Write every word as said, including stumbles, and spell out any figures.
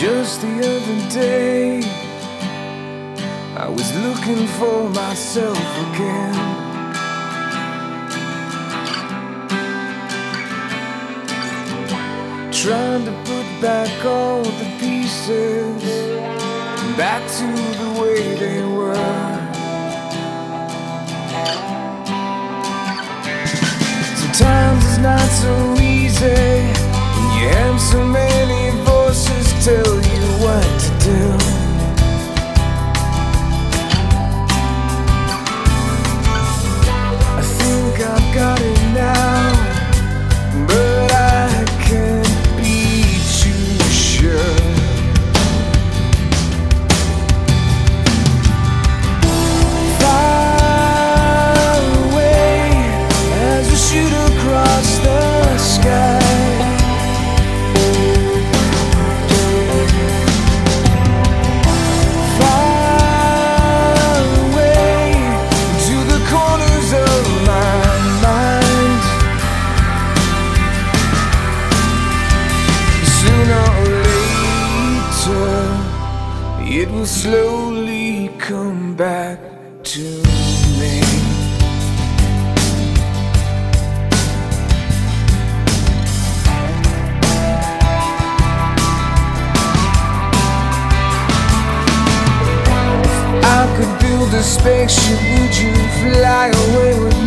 Just the other day, I was looking for myself again. Trying to put back all the pieces back to the way they were. Sometimes it's not so easy when you have so many voices tell you what to do. I think I've got it now, but I can't be too sure. Far away as we shoot across the sky, it will slowly come back to me. I could build a spaceship, would you fly away with me?